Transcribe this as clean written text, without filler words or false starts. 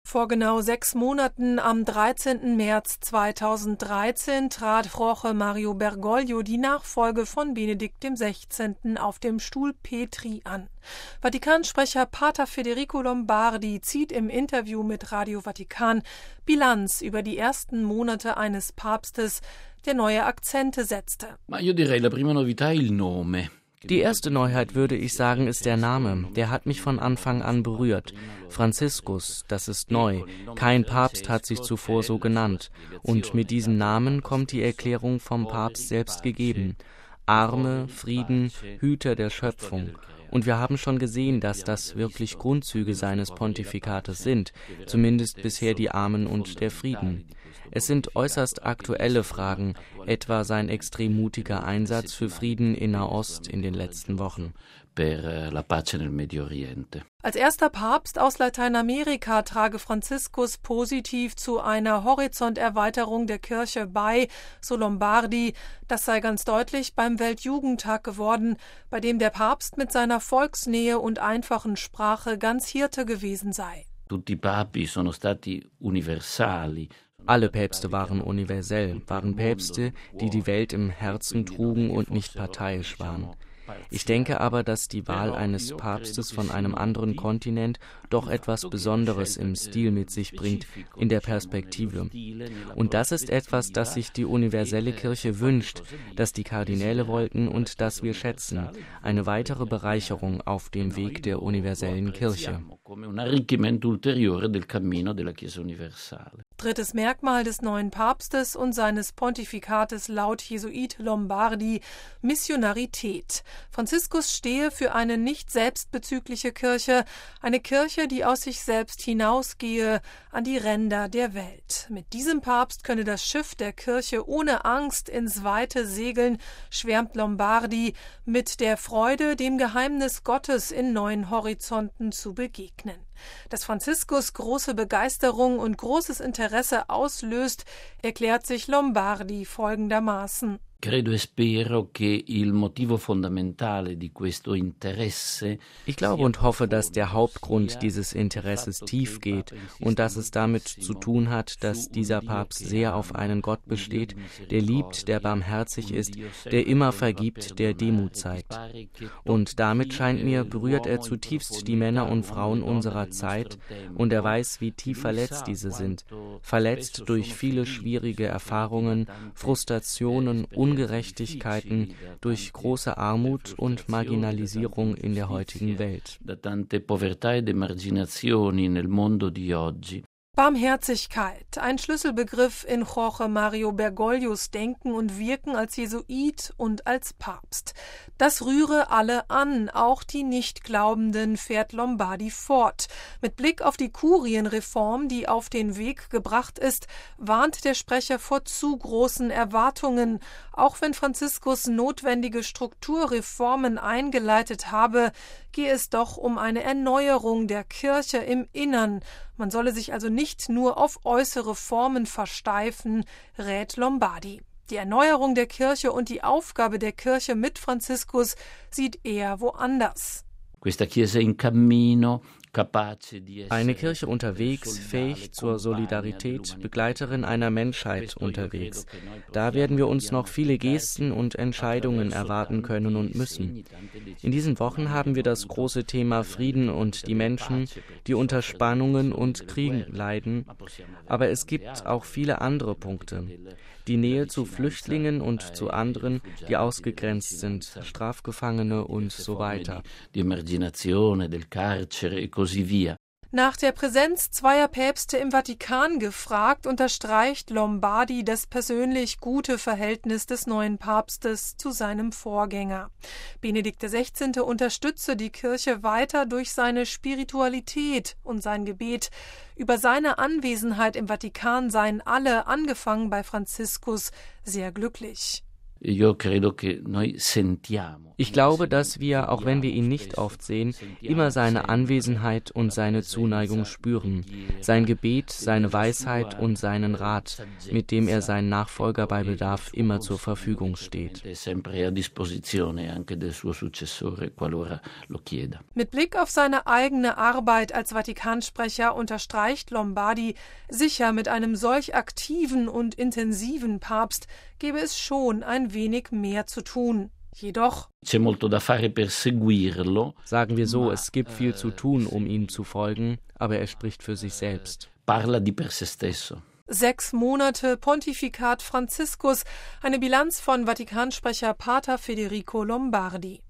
Vor genau 6 Monaten, am 13. März 2013, trat Jorge Mario Bergoglio die Nachfolge von Benedikt XVI. Auf dem Stuhl Petri an. Vatikansprecher Pater Federico Lombardi zieht im Interview mit Radio Vatikan Bilanz über die ersten Monate eines Papstes, der neue Akzente setzte. Die erste Neuheit, würde ich sagen, ist der Name. Der hat mich von Anfang an berührt. Franziskus, das ist neu. Kein Papst hat sich zuvor so genannt. Und mit diesem Namen kommt die Erklärung vom Papst selbst gegeben. Arme, Frieden, Hüter der Schöpfung. Und wir haben schon gesehen, dass das wirklich Grundzüge seines Pontifikates sind, zumindest bisher die Armen und der Frieden. Es sind äußerst aktuelle Fragen, etwa sein extrem mutiger Einsatz für Frieden in Nahost in den letzten Wochen. Als erster Papst aus Lateinamerika trage Franziskus positiv zu einer Horizonterweiterung der Kirche bei, so Lombardi. Das sei ganz deutlich beim Weltjugendtag geworden, bei dem der Papst mit seiner Volksnähe und einfachen Sprache ganz Hirte gewesen sei. Alle Päpste waren universell, waren Päpste, die die Welt im Herzen trugen und nicht parteiisch waren. Ich denke aber, dass die Wahl eines Papstes von einem anderen Kontinent doch etwas Besonderes im Stil mit sich bringt, in der Perspektive. Und das ist etwas, das sich die universelle Kirche wünscht, das die Kardinäle wollten und das wir schätzen. Eine weitere Bereicherung auf dem Weg der universellen Kirche. Drittes Merkmal des neuen Papstes und seines Pontifikates laut Jesuit Lombardi: Missionarität. Franziskus stehe für eine nicht selbstbezügliche Kirche, eine Kirche, die aus sich selbst hinausgehe an die Ränder der Welt. Mit diesem Papst könne das Schiff der Kirche ohne Angst ins Weite segeln, schwärmt Lombardi, mit der Freude, dem Geheimnis Gottes in neuen Horizonten zu begegnen. Dass Franziskus große Begeisterung und großes Interesse auslöst, erklärt sich Lombardi folgendermaßen. Ich glaube und hoffe, dass der Hauptgrund dieses Interesses tief geht und dass es damit zu tun hat, dass dieser Papst sehr auf einen Gott besteht, der liebt, der barmherzig ist, der immer vergibt, der Demut zeigt. Und damit, scheint mir, berührt er zutiefst die Männer und Frauen unserer Zeit und er weiß, wie tief verletzt diese sind. Verletzt durch viele schwierige Erfahrungen, Frustrationen, Ungerechtigkeiten, durch große Armut und Marginalisierung in der heutigen Welt. Barmherzigkeit, ein Schlüsselbegriff in Jorge Mario Bergoglios Denken und Wirken als Jesuit und als Papst. Das rühre alle an, auch die Nichtglaubenden, fährt Lombardi fort. Mit Blick auf die Kurienreform, die auf den Weg gebracht ist, warnt der Sprecher vor zu großen Erwartungen. Auch wenn Franziskus notwendige Strukturreformen eingeleitet habe, gehe es doch um eine Erneuerung der Kirche im Innern. Man solle sich also nicht nur auf äußere Formen versteifen, rät Lombardi. Die Erneuerung der Kirche und die Aufgabe der Kirche mit Franziskus sieht er woanders. Eine Kirche unterwegs, fähig zur Solidarität, Begleiterin einer Menschheit unterwegs. Da werden wir uns noch viele Gesten und Entscheidungen erwarten können und müssen. In diesen Wochen haben wir das große Thema Frieden und die Menschen, die unter Spannungen und Kriegen leiden. Aber es gibt auch viele andere Punkte. Die Nähe zu Flüchtlingen und zu anderen, die ausgegrenzt sind, Strafgefangene und so weiter. Nach der Präsenz zweier Päpste im Vatikan gefragt, unterstreicht Lombardi das persönlich gute Verhältnis des neuen Papstes zu seinem Vorgänger. Benedikt XVI. Unterstütze die Kirche weiter durch seine Spiritualität und sein Gebet. Über seine Anwesenheit im Vatikan seien alle, angefangen bei Franziskus, sehr glücklich. Ich glaube, dass wir, auch wenn wir ihn nicht oft sehen, immer seine Anwesenheit und seine Zuneigung spüren, sein Gebet, seine Weisheit und seinen Rat, mit dem er seinen Nachfolger bei Bedarf immer zur Verfügung steht. Mit Blick auf seine eigene Arbeit als Vatikansprecher unterstreicht Lombardi, sicher mit einem solch aktiven und intensiven Papst gäbe es schon ein wenig mehr zu tun. Jedoch sagen wir so, es gibt viel zu tun, um ihm zu folgen, aber er spricht für sich selbst. 6 Monate Pontifikat Franziskus, eine Bilanz von Vatikansprecher Pater Federico Lombardi.